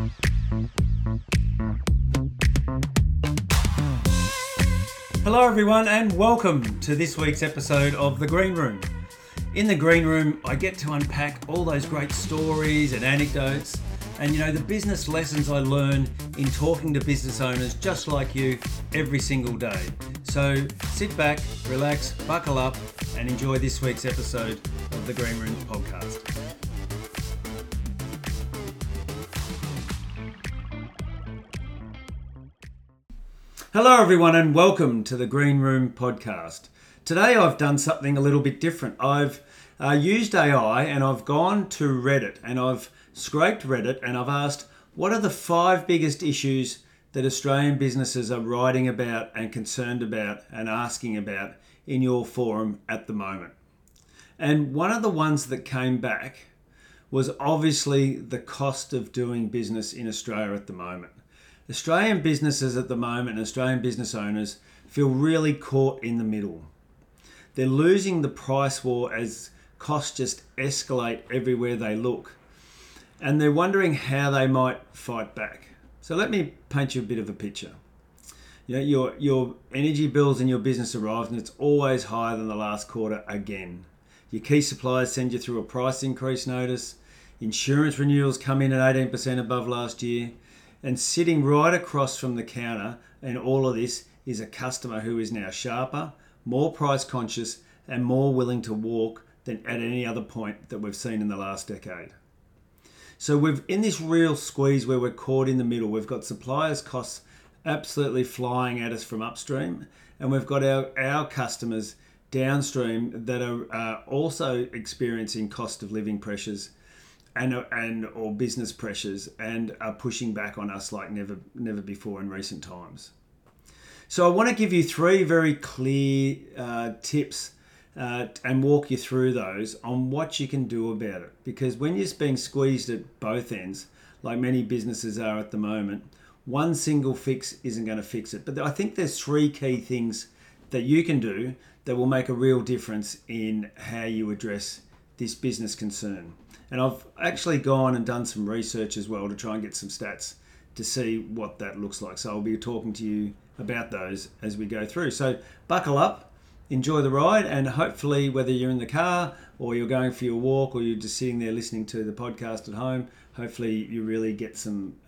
Hello everyone and welcome to this week's episode of The Green Room. In The Green Room, I get to unpack all those great stories and anecdotes and the business lessons I learn in talking to business owners just like you every single day. So sit back, relax, buckle up and enjoy this week's episode of The Green Room podcast. Hello everyone and welcome to the Green Room podcast. Today I've done something a little bit different. I've used AI and I've gone to Reddit and I've scraped Reddit and I've asked what are the 5 biggest issues that Australian businesses are writing about and concerned about and asking about in your forum at the moment. And one of the ones that came back was obviously the cost of doing business in Australia at the moment. Australian businesses at the moment, Australian business owners feel really caught in the middle. They're losing the price war as costs just escalate everywhere they look. And they're wondering how they might fight back. So let me paint you a bit of a picture. Your energy bills in your business arrive and it's always higher than the last quarter again. Your key suppliers send you through a price increase notice. Insurance renewals come in at 18% above last year. And sitting right across from the counter and all of this is a customer who is now sharper, more price conscious and more willing to walk than at any other point that we've seen in the last decade. So we're in this real squeeze where we're caught in the middle. We've got suppliers' costs absolutely flying at us from upstream and we've got our customers downstream that are also experiencing cost of living pressures and or business pressures and are pushing back on us like never before in recent times. So I want to give you 3 very clear tips and walk you through those on what you can do about it. Because when you're being squeezed at both ends, like many businesses are at the moment, one single fix isn't going to fix it. But I think there's 3 key things that you can do that will make a real difference in how you address this business concern. And I've actually gone and done some research as well to try and get some stats to see what that looks like. So I'll be talking to you about those as we go through. So buckle up, enjoy the ride, and hopefully whether you're in the car or you're going for your walk or you're just sitting there listening to the podcast at home, hopefully you really get some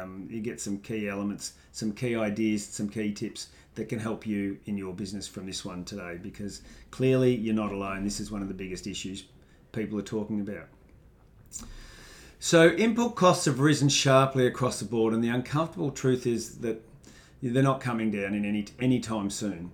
key elements, some key ideas, some key tips that can help you in your business from this one today, because clearly you're not alone. This is one of the biggest issues people are talking about. So input costs have risen sharply across the board, and the uncomfortable truth is that they're not coming down in any time soon.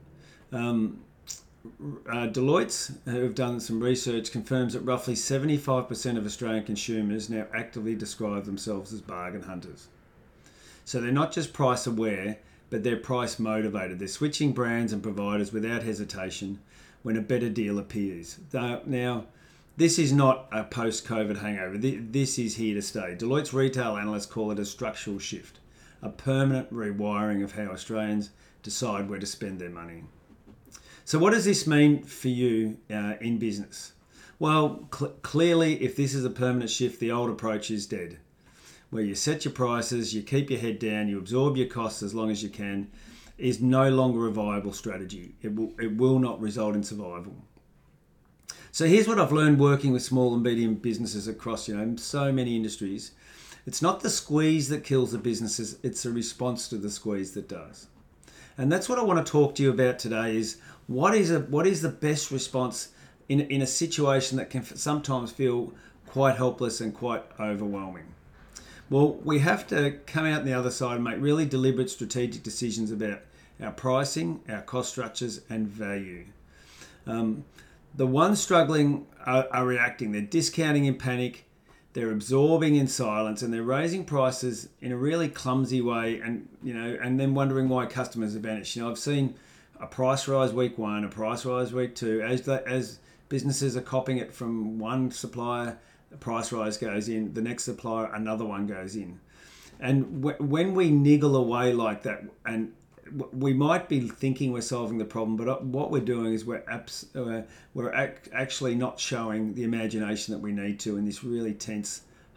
Deloitte, who have done some research, confirms that roughly 75% of Australian consumers now actively describe themselves as bargain hunters. So they're not just price aware, but they're price motivated. They're switching brands and providers without hesitation when a better deal appears. Now, this is not a post-COVID hangover. This is here to stay. Deloitte's retail analysts call it a structural shift, a permanent rewiring of how Australians decide where to spend their money. So what does this mean for you in business? Well, clearly, if this is a permanent shift, the old approach is dead, where you set your prices, you keep your head down, you absorb your costs as long as you can, is no longer a viable strategy. It will not result in survival. So here's what I've learned working with small and medium businesses across, so many industries. It's not the squeeze that kills the businesses, it's the response to the squeeze that does. And that's what I want to talk to you about today is what is the best response in a situation that can sometimes feel quite helpless and quite overwhelming. Well, we have to come out on the other side and make really deliberate strategic decisions about our pricing, our cost structures and value. The ones struggling are reacting. They're discounting in panic, they're absorbing in silence, and they're raising prices in a really clumsy way, and then wondering why customers have vanished. I've seen a price rise week 1, a price rise week 2. As businesses are copying it from one supplier, a price rise goes in, the next supplier, another one goes in. And when we niggle away like that, and we might be thinking we're solving the problem, but what we're doing is we're actually not showing the imagination that we need to in this really tense,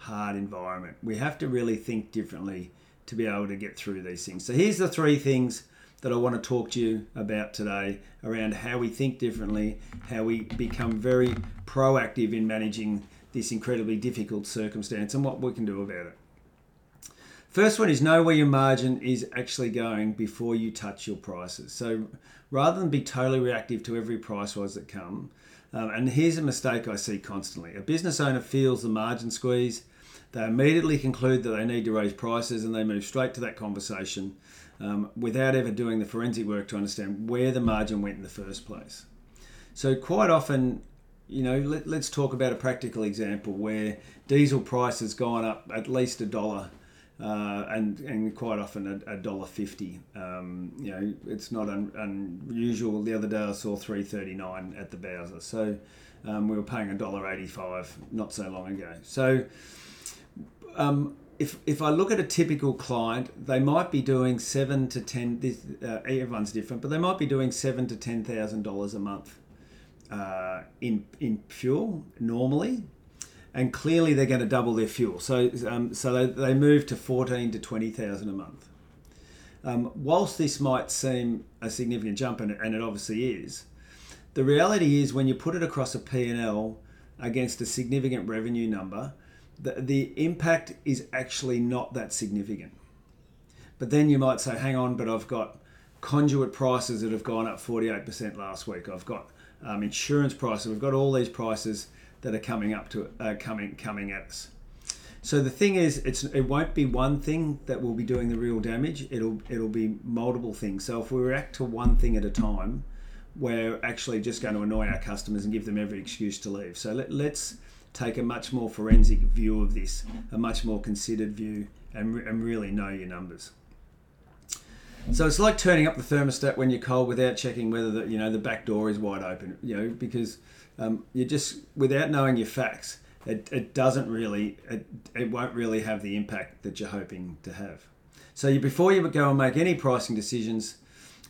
hard environment. We have to really think differently to be able to get through these things. So here's the 3 things that I want to talk to you about today around how we think differently, how we become very proactive in managing this incredibly difficult circumstance and what we can do about it. First one is know where your margin is actually going before you touch your prices. So rather than be totally reactive to every price rise that come, and here's a mistake I see constantly. A business owner feels the margin squeeze. They immediately conclude that they need to raise prices and they move straight to that conversation without ever doing the forensic work to understand where the margin went in the first place. So quite often, let's talk about a practical example where diesel price has gone up at least $1 and quite often $1.50. It's not unusual. The other day I saw $3.39 at the Bowser. So we were paying $1.85 not so long ago. So if I look at a typical client, they might be doing $7,000 to $10,000. Everyone's different, but they might be doing $7,000 to $10,000 a month in fuel normally, and clearly they're going to double their fuel. So they move to $14,000 to $20,000 a month. Whilst this might seem a significant jump, and it obviously is, the reality is when you put it across a P&L against a significant revenue number, the impact is actually not that significant. But then you might say, hang on, but I've got conduit prices that have gone up 48% last week. I've got insurance prices. We've got all these prices that are coming up to coming at us. So the thing is, it won't be one thing that will be doing the real damage. It'll be multiple things. So if we react to one thing at a time, we're actually just going to annoy our customers and give them every excuse to leave. So let's take a much more forensic view of this, a much more considered view, and really know your numbers. So it's like turning up the thermostat when you're cold without checking whether the back door is wide open, because you just, without knowing your facts, it won't really have the impact that you're hoping to have. So before you go and make any pricing decisions,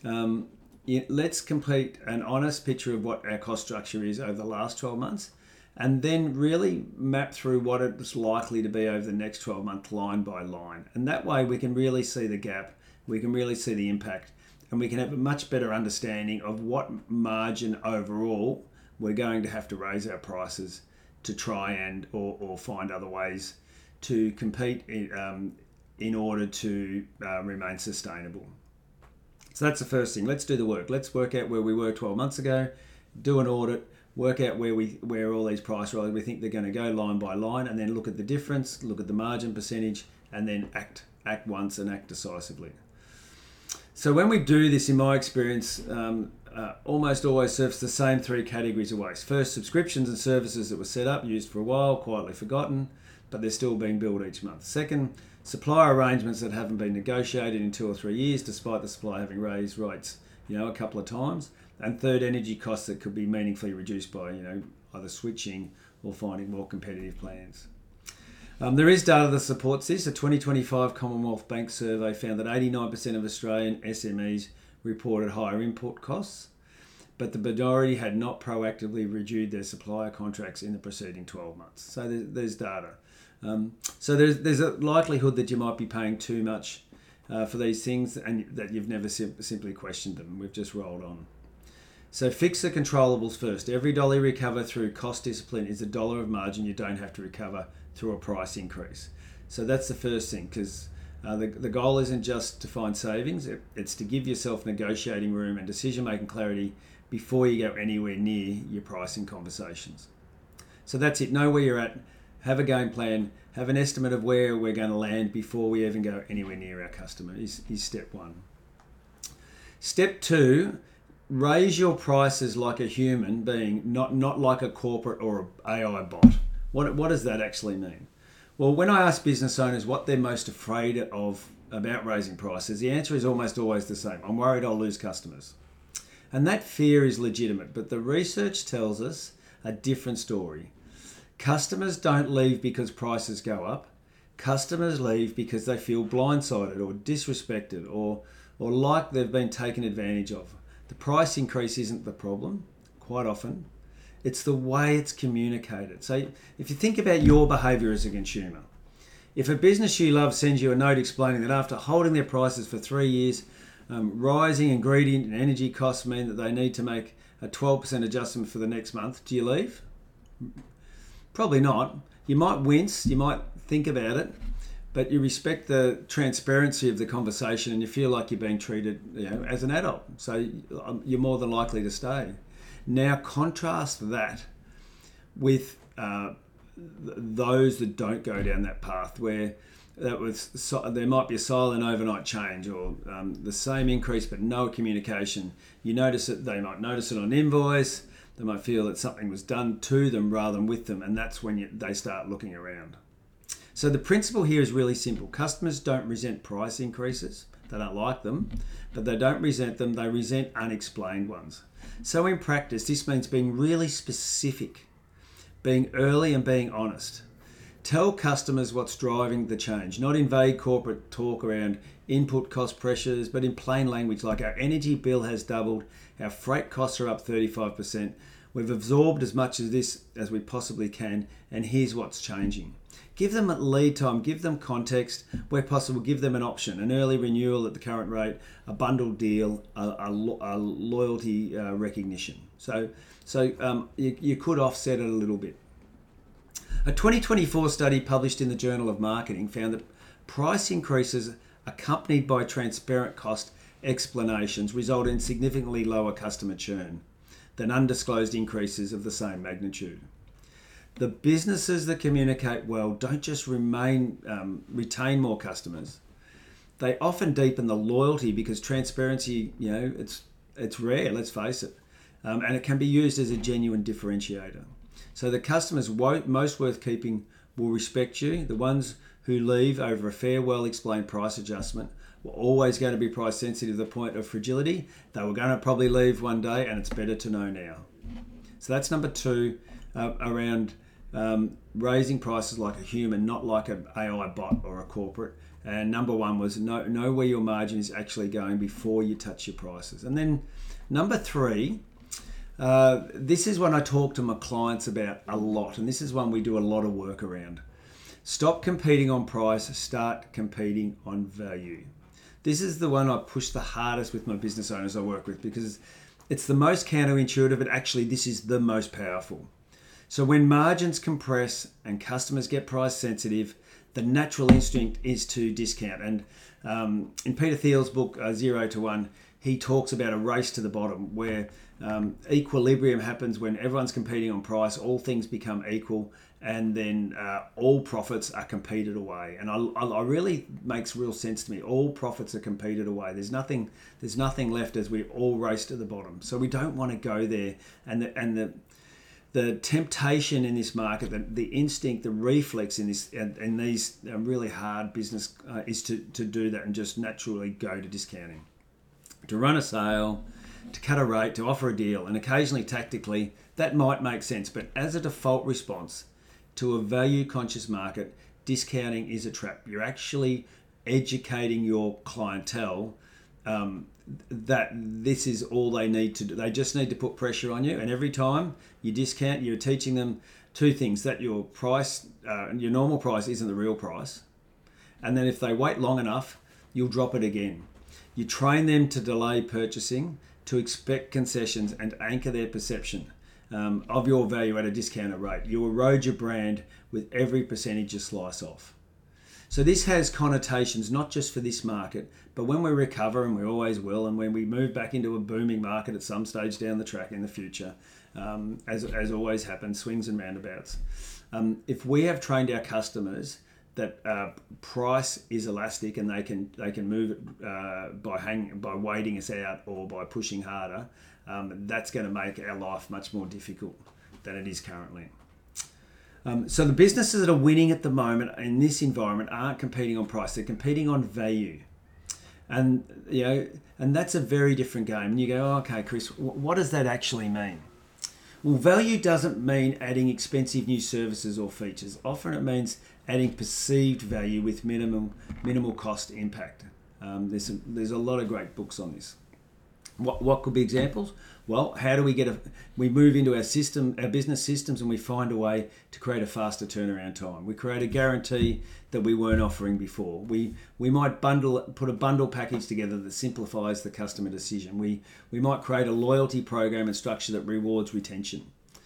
let's complete an honest picture of what our cost structure is over the last 12 months. And then really map through what it's likely to be over the next 12 months, line by line. And that way we can really see the gap, we can really see the impact, and we can have a much better understanding of what margin overall we're going to have to raise our prices to try and or find other ways to compete in order to remain sustainable. So that's the first thing. Let's do the work. Let's work out where we were 12 months ago, do an audit, work out where all these price rises we think they're going to go line by line, and then look at the difference, look at the margin percentage, and then act once and act decisively. So when we do this, in my experience, almost always serves the same 3 categories of waste. First, subscriptions and services that were set up, used for a while, quietly forgotten, but they're still being billed each month. Second, supplier arrangements that haven't been negotiated in 2 or 3 years, despite the supplier having raised rates, a couple of times. And third, energy costs that could be meaningfully reduced by, either switching or finding more competitive plans. There is data that supports this. A 2025 Commonwealth Bank survey found that 89% of Australian SMEs reported higher input costs, but the majority had not proactively reviewed their supplier contracts in the preceding 12 months. So there's data. So there's a likelihood that you might be paying too much for these things and that you've never simply questioned them. We've just rolled on. So fix the controllables first. Every dollar you recover through cost discipline is a dollar of margin you don't have to recover through a price increase. So that's the first thing, because the goal isn't just to find savings, it's to give yourself negotiating room and decision-making clarity before you go anywhere near your pricing conversations. So that's it. Know where you're at, have a game plan, have an estimate of where we're going to land before we even go anywhere near our customer is step 1. Step 2, raise your prices like a human being, not like a corporate or an AI bot. What does that actually mean? Well, when I ask business owners what they're most afraid of about raising prices, the answer is almost always the same. I'm worried I'll lose customers. And that fear is legitimate, but the research tells us a different story. Customers don't leave because prices go up. Customers leave because they feel blindsided or disrespected or like they've been taken advantage of. The price increase isn't the problem, quite often. It's the way it's communicated. So if you think about your behaviour as a consumer, If a business you love sends you a note explaining that after holding their prices for 3 years, rising ingredient and energy costs mean that they need to make a 12% adjustment for the next month, do you leave? Probably not. You might wince, you might think about it, but you respect the transparency of the conversation and you feel like you're being treated, as an adult. So you're more than likely to stay. Now contrast that with those that don't go down that path, where there might be a silent overnight change, or the same increase but no communication. You notice it; they might notice it on invoice. They might feel that something was done to them rather than with them, and that's when they start looking around. So the principle here is really simple. Customers don't resent price increases. They don't like them, but they don't resent them. They resent unexplained ones. So in practice, this means being really specific, being early and being honest. Tell customers what's driving the change, not in vague corporate talk around input cost pressures, but in plain language like our energy bill has doubled, our freight costs are up 35%, we've absorbed as much of this as we possibly can, and here's what's changing. Give them a lead time, give them context, where possible give them an option, an early renewal at the current rate, a bundled deal, a loyalty recognition. So you could offset it a little bit. A 2024 study published in the Journal of Marketing found that price increases accompanied by transparent cost explanations result in significantly lower customer churn than undisclosed increases of the same magnitude. The businesses that communicate well don't just retain more customers. They often deepen the loyalty because transparency, it's rare, let's face it. And it can be used as a genuine differentiator. So the customers most worth keeping will respect you. The ones who leave over a fair, well-explained price adjustment were always going to be price sensitive to the point of fragility. They were going to probably leave one day, and it's better to know now. So that's number 2, around raising prices like a human, not like an AI bot or a corporate. And number 1 was know where your margin is actually going before you touch your prices. And then number 3, this is one I talk to my clients about a lot, and this is one we do a lot of work around. Stop competing on price, start competing on value. This is the one I push the hardest with my business owners I work with, because it's the most counterintuitive, but actually this is the most powerful. So when margins compress and customers get price sensitive, the natural instinct is to discount. And in Peter Thiel's book, 0 to 1, he talks about a race to the bottom where equilibrium happens when everyone's competing on price, all things become equal, and then all profits are competed away. And I really makes real sense to me. All profits are competed away. There's nothing left as we all race to the bottom. So we don't want to go there. And the temptation in this market, the instinct, the reflex in this and these really hard business is to do that and just naturally go to discounting, to run a sale, to cut a rate, to offer a deal, and occasionally tactically that might make sense. But as a default response to a value-conscious market, discounting is a trap. You're actually educating your clientele that this is all they need to do. They just need to put pressure on you, and every time you discount, you're teaching them 2 things: that your price, your normal price, isn't the real price, and then if they wait long enough, you'll drop it again. You train them to delay purchasing, to expect concessions, and anchor their perception of your value at a discounted rate. You erode your brand with every percentage you slice off. So this has connotations not just for this market, but when we recover, and we always will, and when we move back into a booming market at some stage down the track in the future, as always happens, swings and roundabouts. If we have trained our customers that price is elastic and they can move it by waiting us out or by pushing harder, that's going to make our life much more difficult than it is currently. So the businesses that are winning at the moment in this environment aren't competing on price; they're competing on value, and that's a very different game. And you go, oh, okay, Chris, what does that actually mean? Well, value doesn't mean adding expensive new services or features. Often it means adding perceived value with minimal cost impact. There's a lot of great books on this. What could be examples? Well, how do we move into our business systems, and we find a way to create a faster turnaround time. We create a guarantee that we weren't offering before. We might put a bundle package together that simplifies the customer decision. We might create a loyalty program and structure that rewards retention.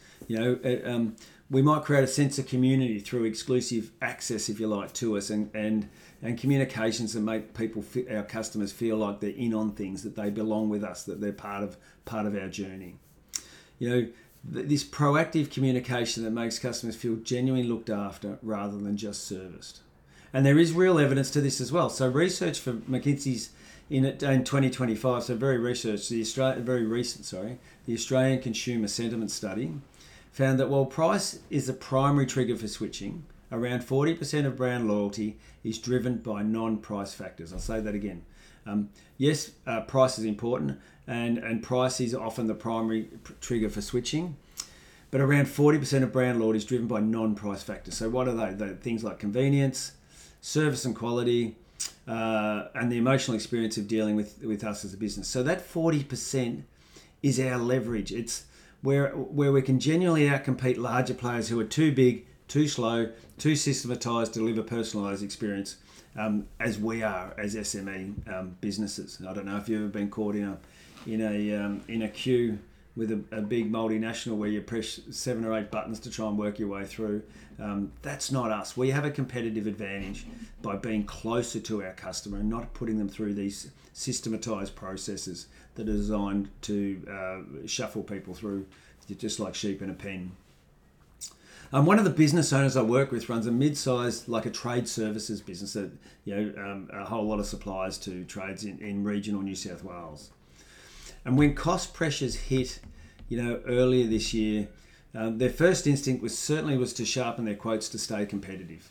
We might create a sense of community through exclusive access, if you like, to us, and communications that make our customers feel like they're in on things, that they belong with us, that they're part of our journey. This proactive communication that makes customers feel genuinely looked after rather than just serviced. And there is real evidence to this as well. So research for McKinsey's in 2025, so very recent, the Australian Consumer Sentiment Study found that while price is the primary trigger for switching, around 40% of brand loyalty is driven by non-price factors. I'll say that again. Yes, price is important, and price is often the primary trigger for switching, but around 40% of brand loyalty is driven by non-price factors. So what are they? They're things like convenience, service and quality, and the emotional experience of dealing with us as a business. So that 40% is our leverage. It's where we can genuinely outcompete larger players who are too big, too slow, too systematized to deliver personalized experience, as we are as SME businesses. I don't know if you've ever been caught in a queue with a big multinational where you press 7 or 8 buttons to try and work your way through. That's not us. We have a competitive advantage by being closer to our customer and not putting them through these systematized processes that are designed to shuffle people through just like sheep in a pen. One of the business owners I work with runs a mid-sized, like a trade services business that a whole lot of suppliers to trades in regional New South Wales. And when cost pressures hit, earlier this year, their first instinct was to sharpen their quotes to stay competitive.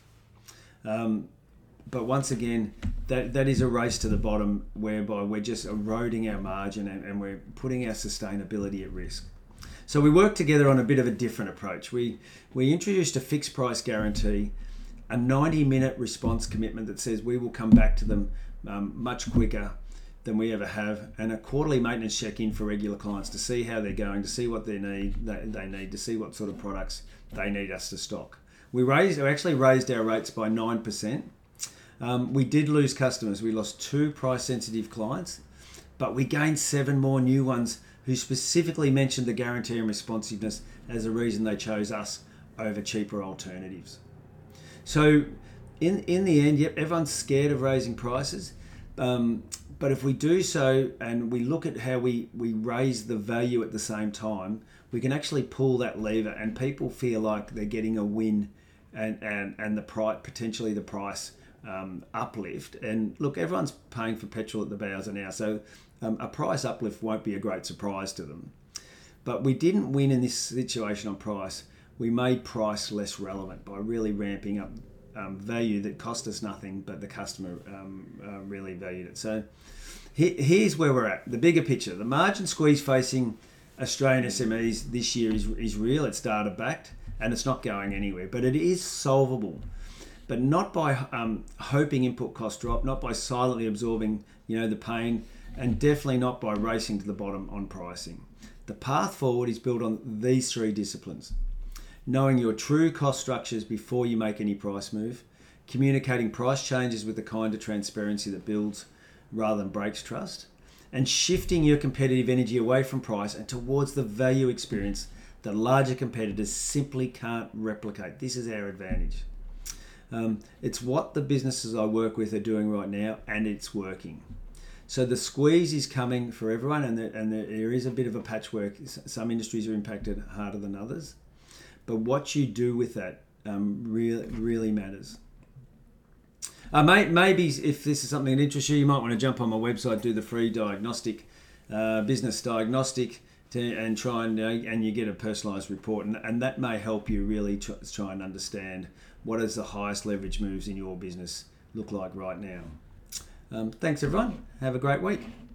But once again, that is a race to the bottom, whereby we're just eroding our margin and we're putting our sustainability at risk. So we worked together on a bit of a different approach. We introduced a fixed price guarantee, a 90-minute response commitment that says we will come back to them much quicker than we ever have, and a quarterly maintenance check-in for regular clients to see how they're going, to see what they need, to see what sort of products they need us to stock. We actually raised our rates by 9%. We did lose customers. We lost 2 price-sensitive clients, but we gained 7 more new ones who specifically mentioned the guarantee and responsiveness as a reason they chose us over cheaper alternatives. So in the end, yep, everyone's scared of raising prices, but if we do so and we look at how we raise the value at the same time, we can actually pull that lever and people feel like they're getting a win and the price, potentially the price uplift. And look, everyone's paying for petrol at the Bowser now, so a price uplift won't be a great surprise to them. But we didn't win in this situation on price. We made price less relevant by really ramping up value that cost us nothing, but the customer really valued it. So here's where we're at. The bigger picture. The margin squeeze facing Australian SMEs this year is real. It's data backed and it's not going anywhere, but it is solvable. But not by hoping input costs drop, not by silently absorbing the pain, and definitely not by racing to the bottom on pricing. The path forward is built on these 3 disciplines: knowing your true cost structures before you make any price move, communicating price changes with the kind of transparency that builds rather than breaks trust, and shifting your competitive energy away from price and towards the value experience that larger competitors simply can't replicate. This is our advantage. It's what the businesses I work with are doing right now, and it's working. So the squeeze is coming for everyone, and there is a bit of a patchwork. Some industries are impacted harder than others, but what you do with that really matters. Maybe if this is something that interests you, you might want to jump on my website, do the free diagnostic, business diagnostic, and try and you get a personalised report, and that may help you really try and understand what does the highest leverage moves in your business look like right now. Thanks everyone. Have a great week.